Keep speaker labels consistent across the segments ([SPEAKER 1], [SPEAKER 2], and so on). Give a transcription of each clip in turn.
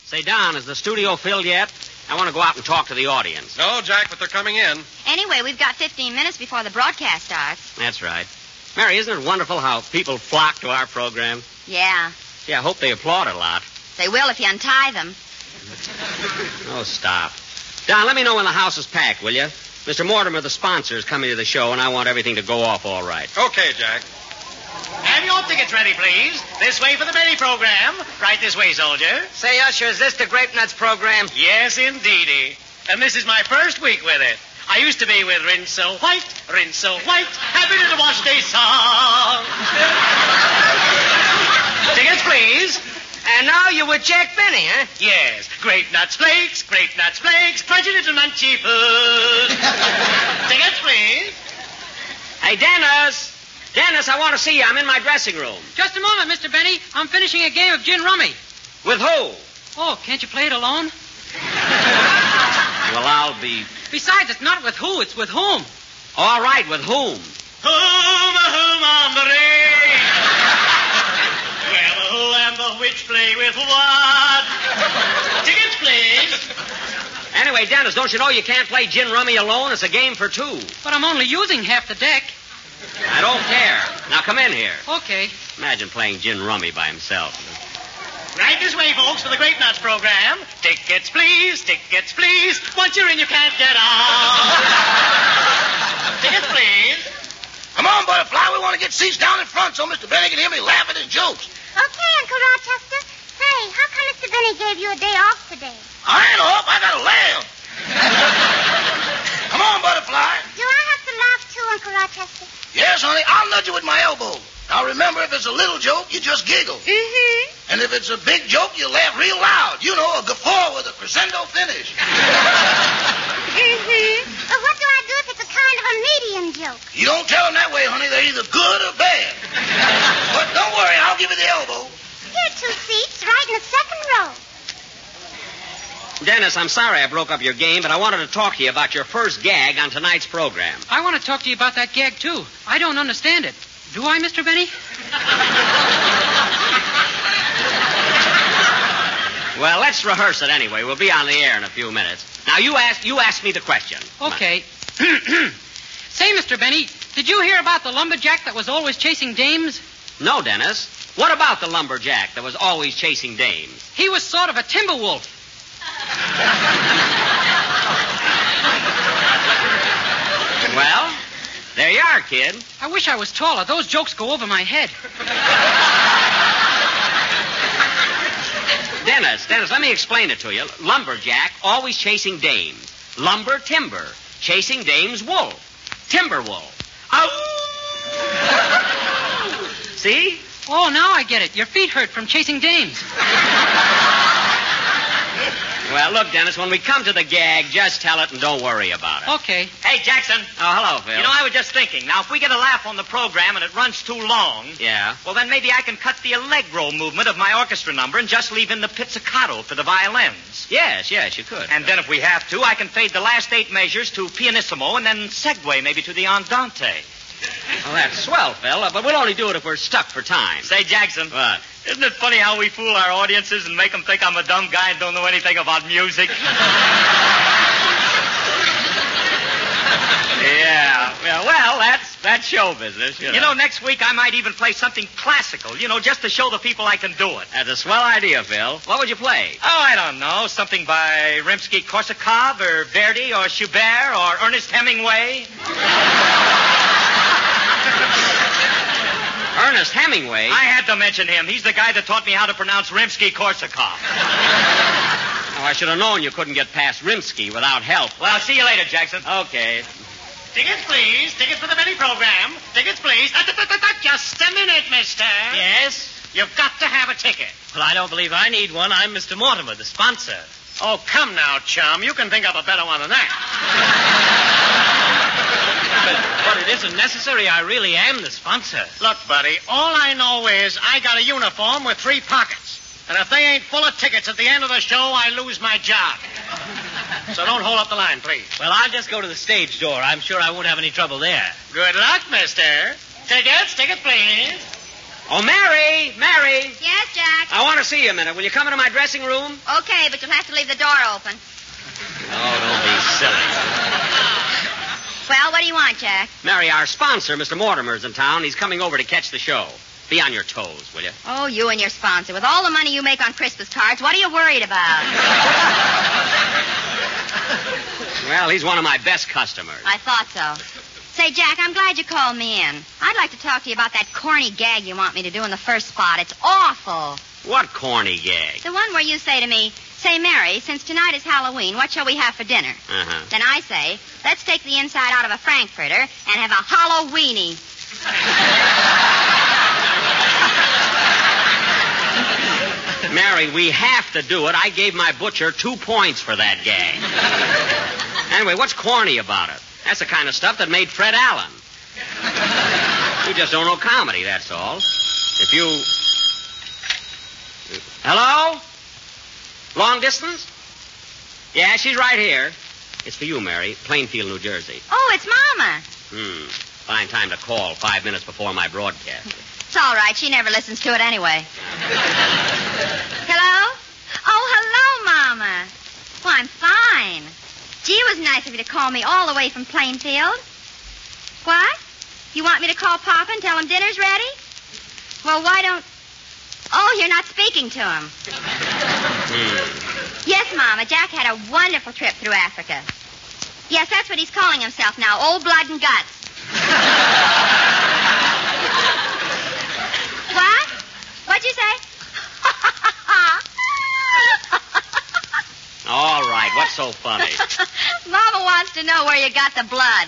[SPEAKER 1] Say, Don, is the studio filled yet? I want to go out and talk to the audience.
[SPEAKER 2] No, Jack, but they're coming in.
[SPEAKER 3] Anyway, we've got 15 minutes before the broadcast starts.
[SPEAKER 1] That's right. Mary, isn't it wonderful how people flock to our program?
[SPEAKER 3] Yeah.
[SPEAKER 1] Yeah, I hope they applaud a lot.
[SPEAKER 3] They will if you untie them.
[SPEAKER 1] Oh, stop. Don, let me know when the house is packed, will you? Mr. Mortimer, the sponsor, is coming to the show, and I want everything to go off all right.
[SPEAKER 2] Okay, Jack.
[SPEAKER 4] Have your tickets ready, please. This way for the Benny program. Right this way, soldier.
[SPEAKER 5] Say, Usher, is this the Grape Nuts program?
[SPEAKER 4] Yes, indeedy. And this is my first week with it. I used to be with Rinse So White, Happy Little Wash Day song. Tickets, please.
[SPEAKER 5] And now you're with Jack Benny, huh?
[SPEAKER 4] Yes. Grape Nuts Flakes, crunchy little munchy food. Tickets, please.
[SPEAKER 1] Hey, Dennis! Dennis, I want to see you. I'm in my dressing room.
[SPEAKER 6] Just a moment, Mr. Benny. I'm finishing a game of gin rummy.
[SPEAKER 1] With who?
[SPEAKER 6] Oh, can't you play it alone?
[SPEAKER 1] Well, I'll be...
[SPEAKER 6] Besides, it's not with who, it's with whom.
[SPEAKER 1] All right, with whom?
[SPEAKER 4] Whom on the ring? Well, who and the which play with what? Tickets, please.
[SPEAKER 1] Anyway, Dennis, don't you know you can't play gin rummy alone? It's a game for two.
[SPEAKER 6] But I'm only using half the deck.
[SPEAKER 1] I don't care. Now come in here.
[SPEAKER 6] Okay.
[SPEAKER 1] Imagine playing gin rummy by himself.
[SPEAKER 4] Right this way, folks, for the Grape Nuts program. Tickets, please. Once you're in, you can't get out. Tickets, please.
[SPEAKER 7] Come on, Butterfly. We want to get seats down in front so Mr. Benny can hear me laughing at jokes.
[SPEAKER 8] Okay, Uncle Rochester. Hey, how come Mr. Benny gave you a day off today?
[SPEAKER 7] I ain't off. I got to laugh. Come on, Butterfly.
[SPEAKER 8] Do I have to laugh too, Uncle Rochester?
[SPEAKER 7] Yes, honey. I'll nudge you with my elbow. Now, remember, if it's a little joke, you just giggle.
[SPEAKER 8] Mm-hmm.
[SPEAKER 7] And if it's a big joke, you laugh real loud. You know, a guffaw with a crescendo finish.
[SPEAKER 8] Mm-hmm. But what do I do if it's a kind of a medium joke?
[SPEAKER 7] You don't tell them that way, honey. They're either good or bad. But don't worry. I'll give you the elbow.
[SPEAKER 8] Here are 2 seats right in the second row.
[SPEAKER 1] Dennis, I'm sorry I broke up your game, but I wanted to talk to you about your first gag on tonight's program.
[SPEAKER 6] I want to talk to you about that gag, too. I don't understand it. Do I, Mr. Benny?
[SPEAKER 1] Well, let's rehearse it anyway. We'll be on the air in a few minutes. Now, you ask me the question.
[SPEAKER 6] Okay. Say, Mr. Benny, did you hear about the lumberjack that was always chasing dames?
[SPEAKER 1] No, Dennis. What about the lumberjack that was always chasing dames?
[SPEAKER 6] He was sort of a timber wolf.
[SPEAKER 1] Well, there you are, kid.
[SPEAKER 6] I wish I was taller. Those jokes go over my head.
[SPEAKER 1] Dennis, let me explain it to you. Lumberjack, always chasing dames. Lumber, timber. Chasing dames, wolf. Timber wolf. Ow! See?
[SPEAKER 6] Oh, now I get it. Your feet hurt from chasing dames.
[SPEAKER 1] Well, look, Dennis, when we come to the gag, just tell it and don't worry about it.
[SPEAKER 6] Okay.
[SPEAKER 4] Hey, Jackson.
[SPEAKER 1] Oh, hello, Phil.
[SPEAKER 4] You know, I was just thinking. Now, if we get a laugh on the program and it runs too long...
[SPEAKER 1] Yeah?
[SPEAKER 4] Well, then maybe I can cut the allegro movement of my orchestra number and just leave in the pizzicato for the violins.
[SPEAKER 1] Yes, you could.
[SPEAKER 4] And then if we have to, I can fade the last 8 measures to pianissimo and then segue maybe to the andante.
[SPEAKER 1] Well, that's swell, Phil, but we'll only do it if we're stuck for time.
[SPEAKER 4] Say, Jackson.
[SPEAKER 1] What?
[SPEAKER 4] Isn't it funny how we fool our audiences and make them think I'm a dumb guy and don't know anything about music?
[SPEAKER 1] Yeah. Well, that's show business.
[SPEAKER 4] You know, next week I might even play something classical, just to show the people I can do it.
[SPEAKER 1] That's a swell idea, Phil. What would you play?
[SPEAKER 4] Oh, I don't know. Something by Rimsky-Korsakov or Verdi or Schubert or Ernest Hemingway.
[SPEAKER 1] Ernest Hemingway?
[SPEAKER 4] I had to mention him. He's the guy that taught me how to pronounce Rimsky-Korsakov.
[SPEAKER 1] Oh, I should have known you couldn't get past Rimsky without help.
[SPEAKER 4] Well, I'll see you later, Jackson.
[SPEAKER 1] Okay.
[SPEAKER 4] Tickets, please. Tickets for the Benny program. Tickets, please. Just a minute, mister.
[SPEAKER 5] Yes?
[SPEAKER 4] You've got to have a ticket.
[SPEAKER 5] Well, I don't believe I need one. I'm Mr. Mortimer, the sponsor.
[SPEAKER 4] Oh, come now, chum. You can think up a better one than that.
[SPEAKER 5] But it isn't necessary. I really am the sponsor.
[SPEAKER 4] Look, buddy, all I know is I got a uniform with 3 pockets. And if they ain't full of tickets at the end of the show, I lose my job. So don't hold up the line, please.
[SPEAKER 5] Well, I'll just go to the stage door. I'm sure I won't have any trouble there.
[SPEAKER 4] Good luck, mister. Tickets, please.
[SPEAKER 1] Oh, Mary! Mary!
[SPEAKER 3] Yes, Jack?
[SPEAKER 1] I want to see you a minute. Will you come into my dressing room?
[SPEAKER 3] Okay, but you'll have to leave the door open.
[SPEAKER 1] Oh, don't be silly.
[SPEAKER 3] Well, what do you want, Jack?
[SPEAKER 1] Mary, our sponsor, Mr. Mortimer's in town. He's coming over to catch the show. Be on your toes, will you?
[SPEAKER 3] Oh, you and your sponsor. With all the money you make on Christmas cards, what are you worried about?
[SPEAKER 1] Well, he's one of my best customers.
[SPEAKER 3] I thought so. Say, Jack, I'm glad you called me in. I'd like to talk to you about that corny gag you want me to do in the first spot. It's awful.
[SPEAKER 1] What corny gag?
[SPEAKER 3] The one where you say to me, say, Mary, since tonight is Halloween, what shall we have for dinner?
[SPEAKER 1] Uh-huh.
[SPEAKER 3] Then I say, let's take the inside out of a Frankfurter and have a Halloweenie.
[SPEAKER 1] Mary, we have to do it. I gave my butcher 2 points for that gag. Anyway, what's corny about it? That's the kind of stuff that made Fred Allen. You just don't know comedy, that's all. If you... Hello? Long distance? Yeah, she's right here. It's for you, Mary. Plainfield, New Jersey.
[SPEAKER 3] Oh, it's Mama.
[SPEAKER 1] Fine time to call 5 minutes before my broadcast.
[SPEAKER 3] It's all right. She never listens to it anyway. Hello? Oh, hello, Mama. Well, I'm fine. Gee, it was nice of you to call me all the way from Plainfield. What? You want me to call Papa and tell him dinner's ready? Well, why don't... Oh, you're not speaking to him. Yes, Mama. Jack had a wonderful trip through Africa. Yes, that's what he's calling himself now, Old Blood and Guts. What? What'd you say?
[SPEAKER 1] All right, what's so funny?
[SPEAKER 3] Mama wants to know where you got the blood.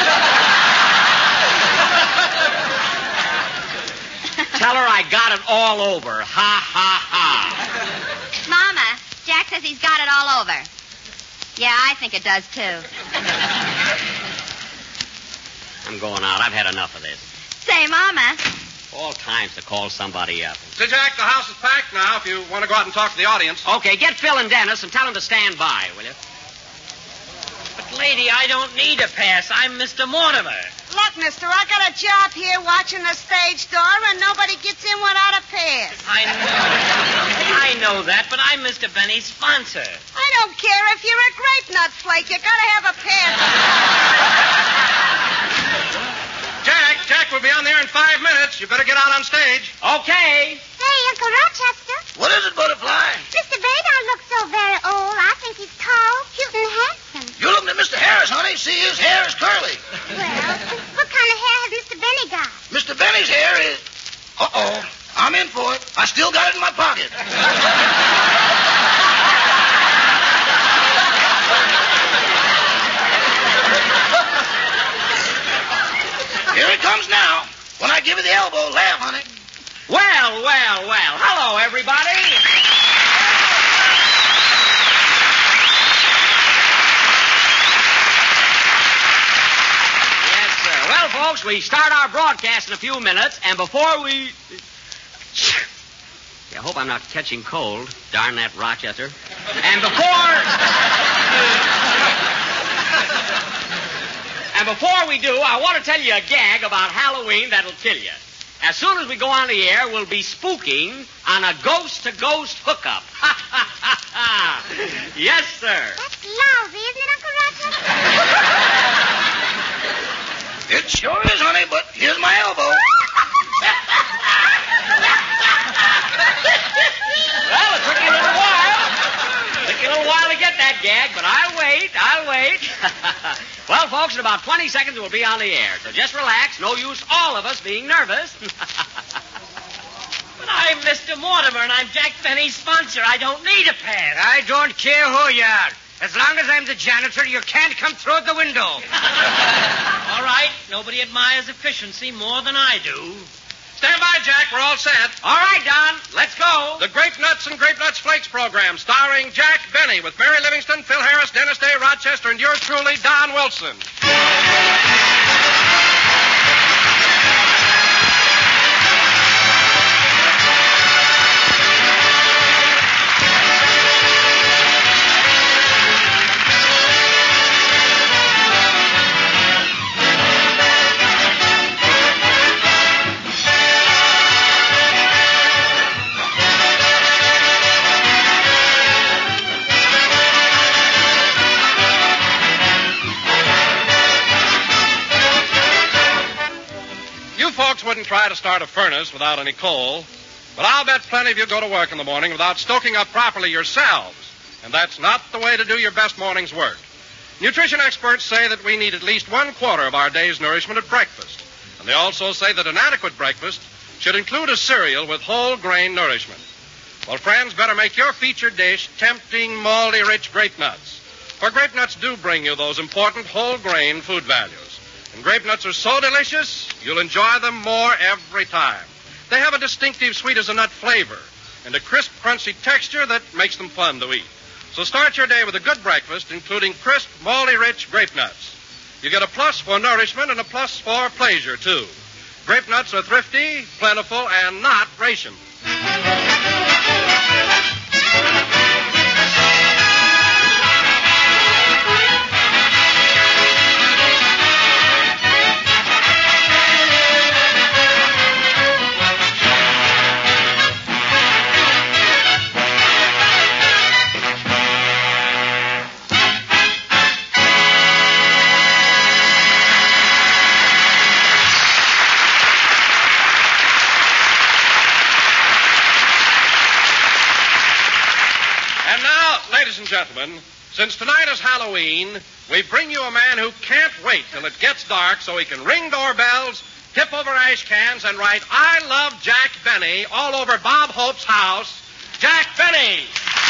[SPEAKER 1] Tell her I got it all over. Ha, ha, ha.
[SPEAKER 3] Mama, Jack says he's got it all over. Yeah, I think it does, too.
[SPEAKER 1] I'm going out. I've had enough of this.
[SPEAKER 3] Say, Mama.
[SPEAKER 1] All times to call somebody up.
[SPEAKER 2] Say, Jack, the house is packed now if you want to go out and talk to the audience.
[SPEAKER 1] Okay, get Phil and Dennis and tell them to stand by, will you?
[SPEAKER 5] But, lady, I don't need a pass. I'm Mr. Mortimer.
[SPEAKER 9] Look, mister, I got a job here watching the stage door, and nobody gets in without a pass.
[SPEAKER 5] I know that, but I'm Mr. Benny's sponsor.
[SPEAKER 9] I don't care if you're a grape nut flake. You gotta have a pass.
[SPEAKER 2] Jack, we'll be on there in 5 minutes. You better get out on stage.
[SPEAKER 1] Okay.
[SPEAKER 8] Hey, Uncle Rochester.
[SPEAKER 7] What is it, Butterfly?
[SPEAKER 8] Mr. Bay don't look so very old. I think he's tall, cute, and handsome.
[SPEAKER 7] You're looking at Mr. Harris, honey. See, his hair is curly.
[SPEAKER 8] Well, what kind of hair has Mr. Benny got?
[SPEAKER 7] Mr. Benny's hair is... Uh-oh. I'm in for it. I still got it in my pocket. Here it comes now. When I give you the elbow, laugh, honey.
[SPEAKER 1] Well, well, well. Hello, everybody. Yes, sir. Well, folks, we start our broadcast in a few minutes, and before we... I hope I'm not catching cold. Darn that Rochester. And before we do, I want to tell you a gag about Halloween that'll kill you. As soon as we go on the air, we'll be spooking on a ghost-to-ghost hookup. Yes, sir.
[SPEAKER 8] That's lousy, isn't it, Uncle Rochester?
[SPEAKER 7] It sure is, honey, but here's my elbow.
[SPEAKER 1] Well, it took you a little while. Took you a little while to get that gag, but I'll wait. Well, folks, in about 20 seconds we'll be on the air. So just relax. No use all of us being nervous.
[SPEAKER 5] But I'm Mr. Mortimer, and I'm Jack Benny's sponsor. I don't need a pass.
[SPEAKER 4] I don't care who you are. As long as I'm the janitor, you can't come through the window.
[SPEAKER 5] All right. Nobody admires efficiency more than I do.
[SPEAKER 2] Stand by, Jack. We're all set.
[SPEAKER 1] All right, Don. Let's go.
[SPEAKER 2] The Grape Nuts and Grape Nuts Flakes program, starring Jack Benny with Mary Livingston, Phil Harris, Dennis Day, Rochester, and yours truly, Don Wilson. wouldn't try to start a furnace without any coal, but I'll bet plenty of you go to work in the morning without stoking up properly yourselves. And that's not the way to do your best morning's work. Nutrition experts say that we need at least 1/4 of our day's nourishment at breakfast. And they also say that an adequate breakfast should include a cereal with whole grain nourishment. Well, friends, better make your featured dish tempting, malty-rich grape nuts. For grape nuts do bring you those important whole grain food values. And grape nuts are so delicious, you'll enjoy them more every time. They have a distinctive sweet-as-a-nut flavor and a crisp, crunchy texture that makes them fun to eat. So start your day with a good breakfast, including crisp, malty-rich grape nuts. You get a plus for nourishment and a plus for pleasure, too. Grape nuts are thrifty, plentiful, and not rationed. Ladies and gentlemen, since tonight is Halloween, we bring you a man who can't wait till it gets dark so he can ring doorbells, tip over ash cans, and write "I love Jack Benny" all over Bob Hope's house. Jack Benny!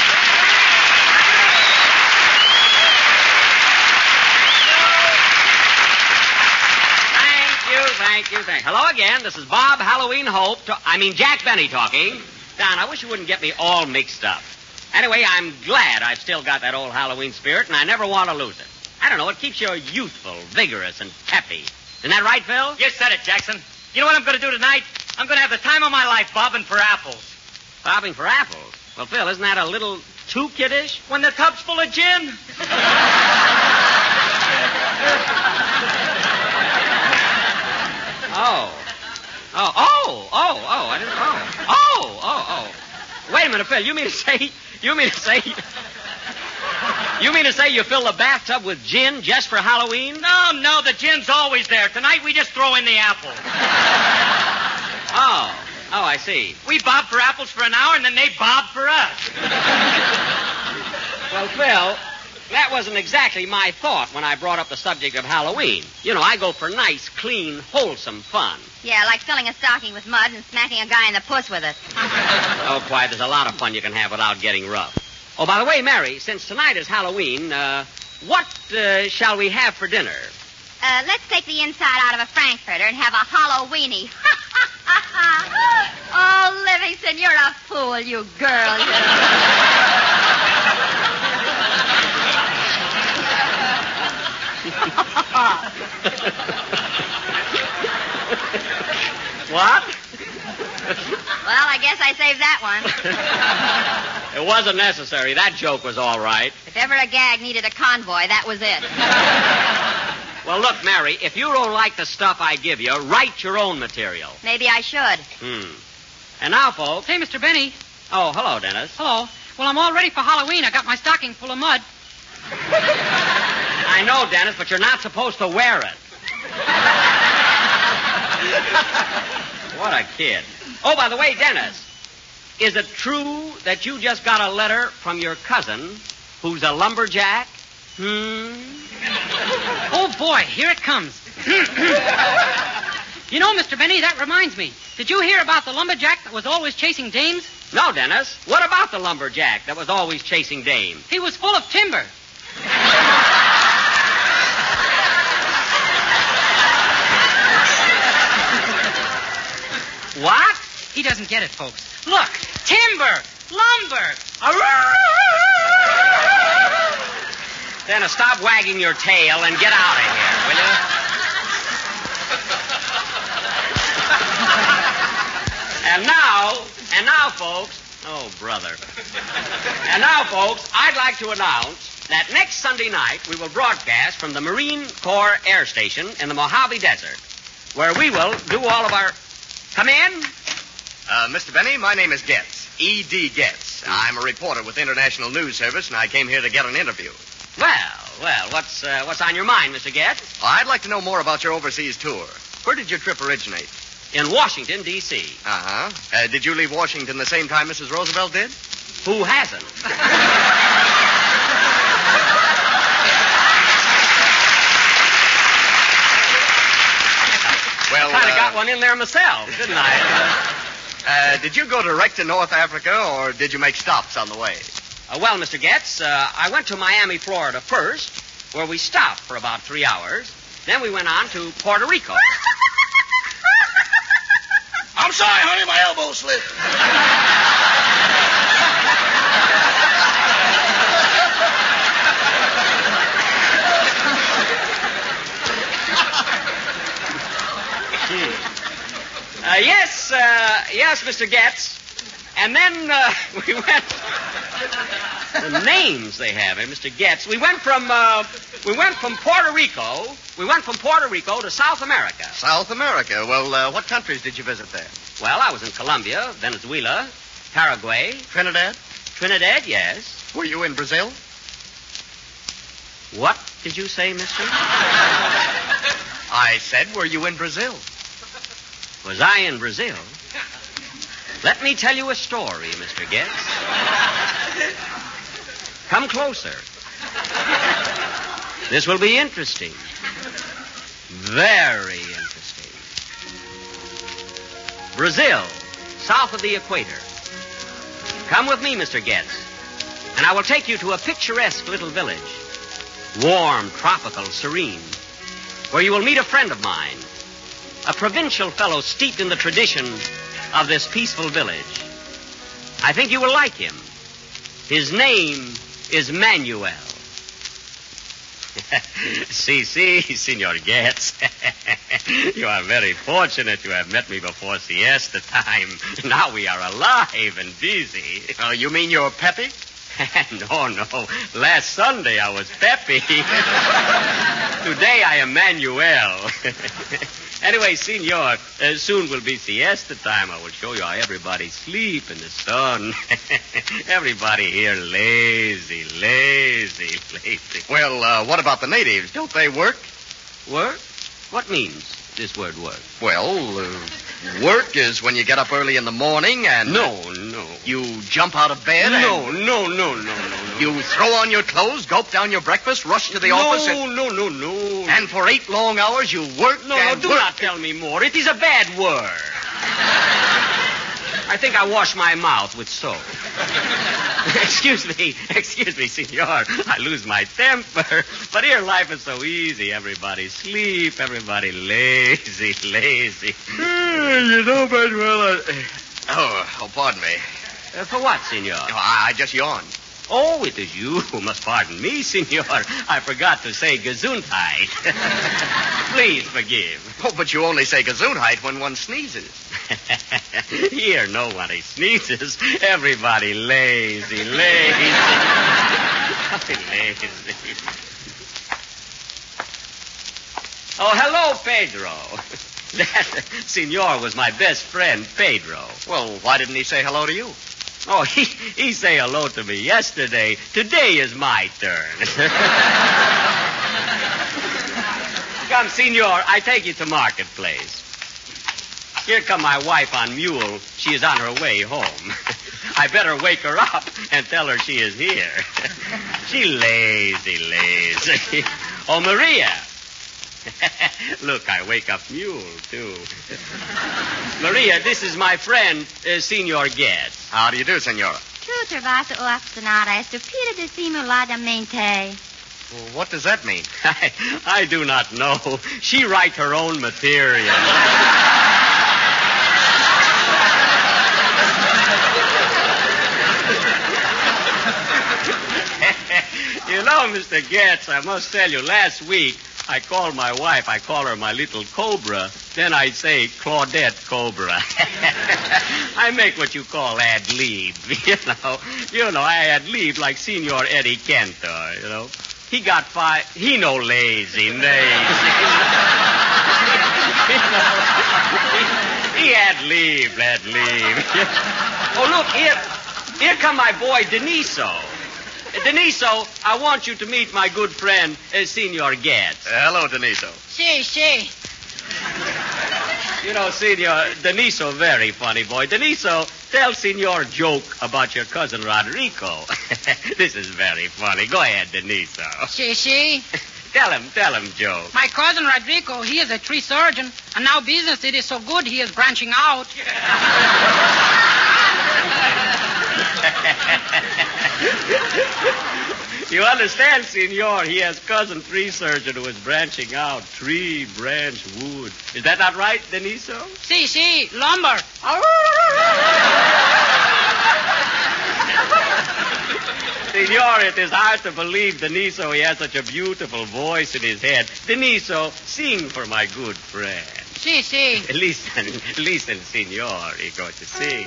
[SPEAKER 1] Thank you. Hello again. This is Bob Halloween Hope. Jack Benny talking. Don, I wish you wouldn't get me all mixed up. Anyway, I'm glad I've still got that old Halloween spirit, and I never want to lose it. I don't know, it keeps you youthful, vigorous, and peppy. Isn't that right, Phil?
[SPEAKER 5] You said it, Jackson. You know what I'm going to do tonight? I'm going to have the time of my life bobbing for apples.
[SPEAKER 1] Bobbing for apples? Well, Phil, isn't that a little too kiddish?
[SPEAKER 5] When the tub's full of gin?
[SPEAKER 1] I didn't know. Wait a minute, Phil, you mean to say you fill the bathtub with gin just for Halloween?
[SPEAKER 5] No, the gin's always there. Tonight we just throw in the apples.
[SPEAKER 1] Oh, I see.
[SPEAKER 5] We bob for apples for an hour, and then they bob for us.
[SPEAKER 1] Well, Phil, that wasn't exactly my thought when I brought up the subject of Halloween. You know, I go for nice, clean, wholesome fun.
[SPEAKER 3] Yeah, like filling a stocking with mud and smacking a guy in the puss with it.
[SPEAKER 1] Oh, quiet. There's a lot of fun you can have without getting rough. Oh, by the way, Mary, since tonight is Halloween, what shall we have for dinner?
[SPEAKER 3] Let's take the inside out of a Frankfurter and have a Halloweeny. Oh, Livingston, you're a fool, you girl.
[SPEAKER 1] What?
[SPEAKER 3] Well, I guess I saved that one.
[SPEAKER 1] It wasn't necessary. That joke was all right.
[SPEAKER 3] If ever a gag needed a convoy, that was it.
[SPEAKER 1] Well, look, Mary, if you don't like the stuff I give you, write your own material.
[SPEAKER 3] Maybe I should.
[SPEAKER 1] And now, folks...
[SPEAKER 6] Hey, Mr. Benny.
[SPEAKER 1] Oh, hello, Dennis.
[SPEAKER 6] Hello. Well, I'm all ready for Halloween. I got my stocking full of mud.
[SPEAKER 1] I know, Dennis, but you're not supposed to wear it. What a kid. Oh, by the way, Dennis, is it true that you just got a letter from your cousin who's a lumberjack?
[SPEAKER 6] Oh, boy, here it comes. You know, Mr. Benny, that reminds me. Did you hear about the lumberjack that was always chasing dames?
[SPEAKER 1] No, Dennis. What about the lumberjack that was always chasing dames?
[SPEAKER 6] He was full of timber.
[SPEAKER 1] What?
[SPEAKER 6] He doesn't get it, folks. Look, timber, lumber.
[SPEAKER 1] Dennis, stop wagging your tail and get out of here, will you? And now, folks... Oh, brother. And now, folks, I'd like to announce that next Sunday night we will broadcast from the Marine Corps Air Station in the Mojave Desert, where we will do all of our... Come in.
[SPEAKER 10] Mr. Benny, my name is Getz. E.D. Getz. I'm a reporter with International News Service, and I came here to get an interview.
[SPEAKER 1] Well, what's on your mind, Mr. Getz?
[SPEAKER 10] I'd like to know more about your overseas tour. Where did your trip originate?
[SPEAKER 1] in Washington, D.C.
[SPEAKER 10] Uh-huh. Did you leave Washington the same time Mrs. Roosevelt did?
[SPEAKER 1] Who hasn't?
[SPEAKER 10] Well,
[SPEAKER 1] kind of got one in there myself, didn't I?
[SPEAKER 10] Did you go direct to North Africa, or did you make stops on the way?
[SPEAKER 1] Well, Mr. Getz, I went to Miami, Florida first, where we stopped for about 3 hours. Then we went on to Puerto Rico.
[SPEAKER 7] I'm sorry, honey, my elbow slipped.
[SPEAKER 1] Yes, Mr. Getz. And then we went. The names they have, Mr. Getz. We went from Puerto Rico. We went from Puerto Rico to South America.
[SPEAKER 10] South America. Well, what countries did you visit there?
[SPEAKER 1] Well, I was in Colombia, Venezuela, Paraguay,
[SPEAKER 10] Trinidad.
[SPEAKER 1] Trinidad, yes.
[SPEAKER 10] Were you in Brazil?
[SPEAKER 1] What did you say, mister?
[SPEAKER 10] I said, were you in Brazil?
[SPEAKER 1] Was I in Brazil? Let me tell you a story, Mr. Getz. Come closer. This will be interesting. Very interesting. Brazil, south of the equator. Come with me, Mr. Getz, and I will take you to a picturesque little village. Warm, tropical, serene, where you will meet a friend of mine, a provincial fellow steeped in the tradition of this peaceful village. I think you will like him. His name is Manuel. Si, Senor Getz. You are very fortunate you have met me before siesta time. Now we are alive and busy.
[SPEAKER 10] Oh, you mean you're peppy?
[SPEAKER 1] No. Last Sunday I was peppy. Today I am Manuel. Anyway, Senor, soon will be siesta time. I will show you how everybody sleep in the sun. Everybody here lazy.
[SPEAKER 10] Well, what about the natives? Don't they work?
[SPEAKER 1] Work? What means this word work?
[SPEAKER 10] Well, work is when you get up early in the morning and...
[SPEAKER 1] No.
[SPEAKER 10] You jump out of bed
[SPEAKER 1] No.
[SPEAKER 10] You throw on your clothes, gulp down your breakfast, rush to the office and...
[SPEAKER 1] No.
[SPEAKER 10] And for 8 long hours you work
[SPEAKER 1] No, do not tell me more. It is a bad word. I think I wash my mouth with soap. Excuse me, senor. I lose my temper. But here life is so easy. Everybody sleep, everybody lazy.
[SPEAKER 10] You know, Manuel, Oh, pardon me.
[SPEAKER 1] For what, senor?
[SPEAKER 10] I just yawned.
[SPEAKER 1] Oh, it is you who must pardon me, senor. I forgot to say Gesundheit. Please forgive.
[SPEAKER 10] Oh, but you only say Gesundheit when one sneezes.
[SPEAKER 1] Here, nobody sneezes. Everybody lazy. Oh, hello, Pedro. That senor was my best friend, Pedro.
[SPEAKER 10] Well, why didn't he say hello to you?
[SPEAKER 1] Oh, he say hello to me yesterday. Today is my turn. Come, senor, I take you to Marketplace. Here come my wife on mule. She is on her way home. I better wake her up and tell her she is here. She lazy. Oh, Maria. Look, I wake up mule, too. Maria, this is my friend, Senor Getz.
[SPEAKER 10] How do you do, senora?
[SPEAKER 3] Tu trovato o aftonata estupida dissimuladamente.
[SPEAKER 10] Well, what does that mean?
[SPEAKER 1] I do not know. She writes her own material. You know, Mr. Getz, I must tell you, last week, I called my wife, I call her my little cobra. Then I say Claudette Cobra. I make what you call ad-lib, You know, I ad-lib like Senor Eddie Cantor, you know. He got 5... He no lazy. He ad-lib. Oh, look, here come my boy Deniso. Deniso, I want you to meet my good friend, Senor Getz.
[SPEAKER 10] Hello, Deniso.
[SPEAKER 6] Si.
[SPEAKER 1] You know, Senor, Deniso, very funny boy. Deniso, tell Senor joke about your cousin Rodrigo. This is very funny. Go ahead, Deniso.
[SPEAKER 6] See?
[SPEAKER 1] Tell him, Joe.
[SPEAKER 6] My cousin Rodrigo, he is a tree surgeon, and now business it is so good he is branching out.
[SPEAKER 1] You understand, Senor, he has cousin tree surgeon who is branching out. Tree, branch, wood. Is that not right, Deniso?
[SPEAKER 6] See, lumber.
[SPEAKER 1] Senor, it is hard to believe, Deniso, he has such a beautiful voice in his head. Deniso, sing for my good friend.
[SPEAKER 6] See.
[SPEAKER 1] Listen, Senor, he's going to sing.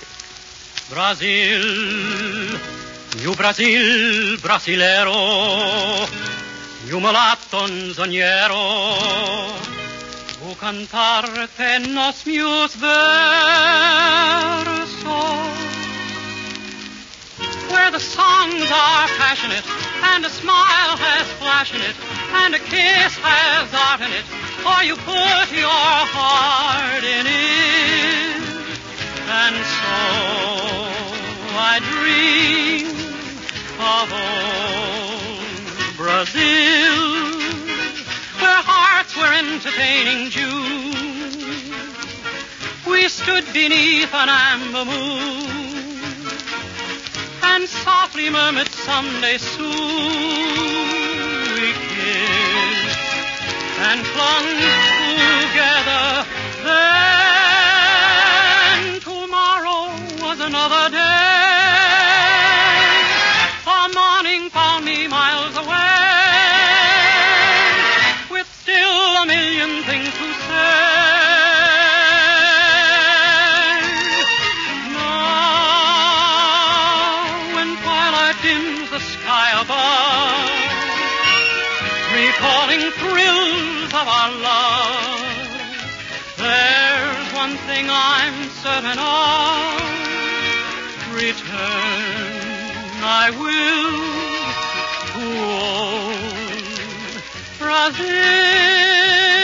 [SPEAKER 11] Brasil, New Brasil, brasilero, New mulatton zoniero, vu cantarte nos mius versos, where the songs are passionate, and a smile has flash in it, and a kiss has art in it, or you put your heart in it, and so I dream of old Brazil, where hearts were entertaining June. We stood beneath an amber moon and softly murmured someday soon we kissed and clung together. Then tomorrow was another day. The morning found me miles away, with still a million things to say. Now, when twilight dims the sky above, recalling thrills of our love, there's one thing I'm certain of. Return I will to old Brazil.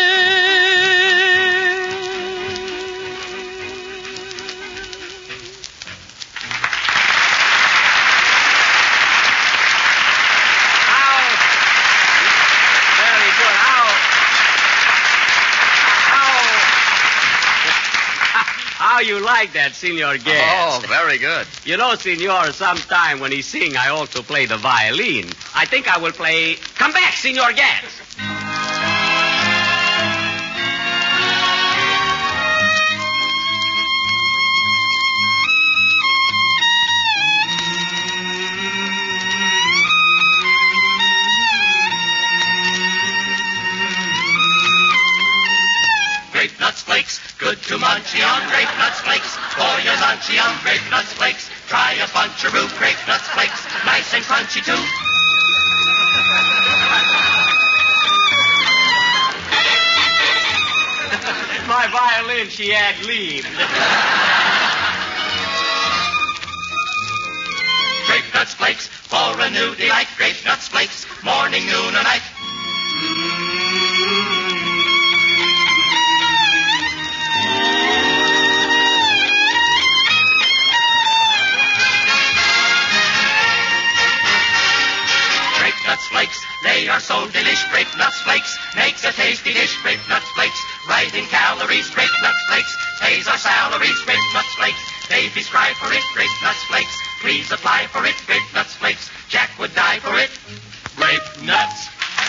[SPEAKER 1] How you like that, Senor Guest?
[SPEAKER 10] Oh, very good.
[SPEAKER 1] You know, Senor, sometime when he sing, I also play the violin. I think I will play... Come back, Senor Guest!
[SPEAKER 12] Grape nuts flakes, good to munchy on. Grape nuts flakes, for your lunchy on. Grape nuts flakes, try a buncheroo. Grape nuts flakes, nice and crunchy too.
[SPEAKER 1] My violin, she ad-libbed.
[SPEAKER 12] Grape nuts flakes, for a new delight. Grape nuts flakes, morning, noon, and night. Flakes, they are so delish. Grape nuts flakes makes a tasty dish. Grape nuts flakes, right in calories. Grape nuts flakes pays our salaries. Grape nuts flakes, babies cry for it. Grape nuts flakes, please apply for it. Grape nuts flakes, Jack would die for it. Grape nuts.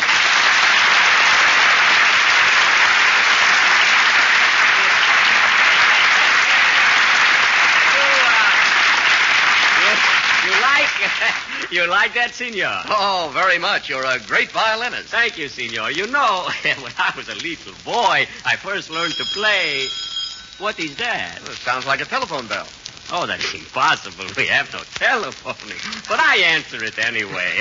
[SPEAKER 1] You like that, Senor?
[SPEAKER 10] Oh, very much. You're a great violinist.
[SPEAKER 1] Thank you, Senor. You know, when I was a little boy, I first learned to play... What is that?
[SPEAKER 10] Well, it sounds like a telephone bell.
[SPEAKER 1] Oh, that's impossible. We have no telephoning. But I answer it anyway.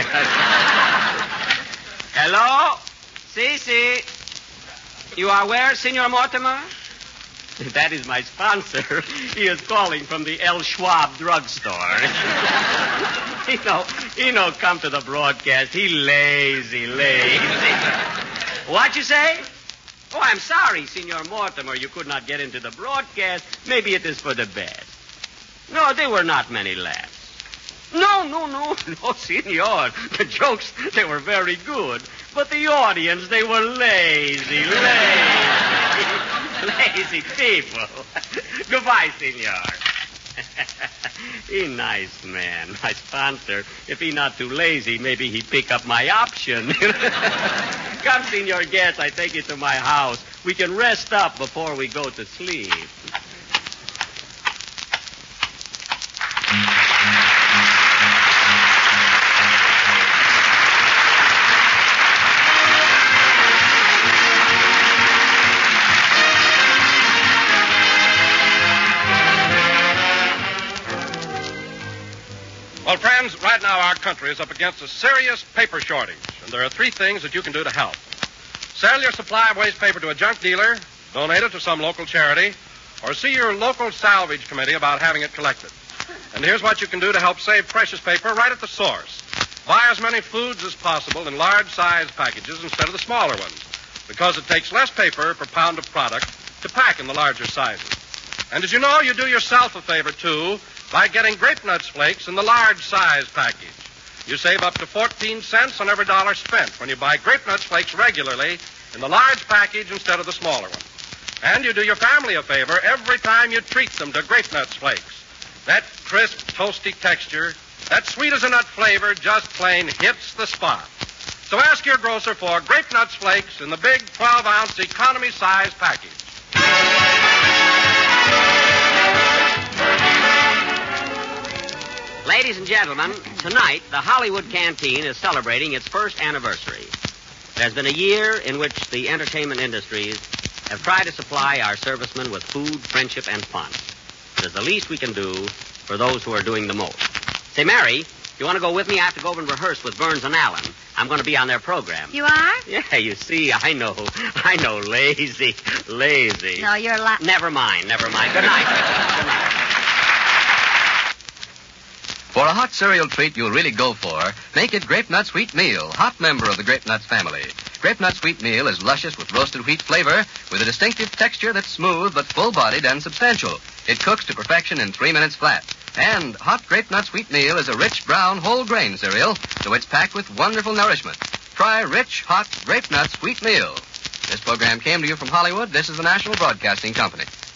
[SPEAKER 1] Hello? Si. You are where, Senor Mortimer? That is my sponsor. He is calling from the El Schwab drugstore. He no come to the broadcast. He lazy. What you say? Oh, I'm sorry, Senor Mortimer, you could not get into the broadcast. Maybe it is for the best. No, there were not many laughs. No, senor. The jokes, they were very good. But the audience, they were lazy. Lazy people. Goodbye, senor. He nice man. My sponsor. If he not too lazy, maybe he pick up my option. Come, Senor Getz, I take you to my house. We can rest up before we go to sleep.
[SPEAKER 2] Well, friends, right now our country is up against a serious paper shortage, and there are three things that you can do to help. Sell your supply of waste paper to a junk dealer, donate it to some local charity, or see your local salvage committee about having it collected. And here's what you can do to help save precious paper right at the source. Buy as many foods as possible in large-sized packages instead of the smaller ones, because it takes less paper per pound of product to pack in the larger sizes. And as you know, you do yourself a favor, too, by getting Grape Nuts Flakes in the large size package. You save up to 14 cents on every dollar spent when you buy Grape Nuts Flakes regularly in the large package instead of the smaller one. And you do your family a favor every time you treat them to Grape Nuts Flakes. That crisp, toasty texture, that sweet as a nut flavor just plain hits the spot. So ask your grocer for Grape Nuts Flakes in the big 12-ounce economy size package.
[SPEAKER 1] Ladies and gentlemen, tonight the Hollywood Canteen is celebrating its first anniversary. It has been a year in which the entertainment industries have tried to supply our servicemen with food, friendship, and fun. It is the least we can do for those who are doing the most. Say, Mary, you want to go with me? I have to go over and rehearse with Burns and Allen. I'm going to be on their program.
[SPEAKER 3] You are?
[SPEAKER 1] Yeah, you see, I know, lazy.
[SPEAKER 3] No, you're
[SPEAKER 1] Never mind. Good night. Good night.
[SPEAKER 10] For a hot cereal treat you'll really go for, make it Grape Nuts Wheat Meal, hot member of the Grape Nuts family. Grape Nuts Wheat Meal is luscious with roasted wheat flavor with a distinctive texture that's smooth but full-bodied and substantial. It cooks to perfection in 3 minutes flat. And hot Grape Nuts Wheat Meal is a rich brown whole grain cereal, so it's packed with wonderful nourishment. Try rich, hot Grape Nuts Wheat Meal. This program came to you from Hollywood. This is the National Broadcasting Company.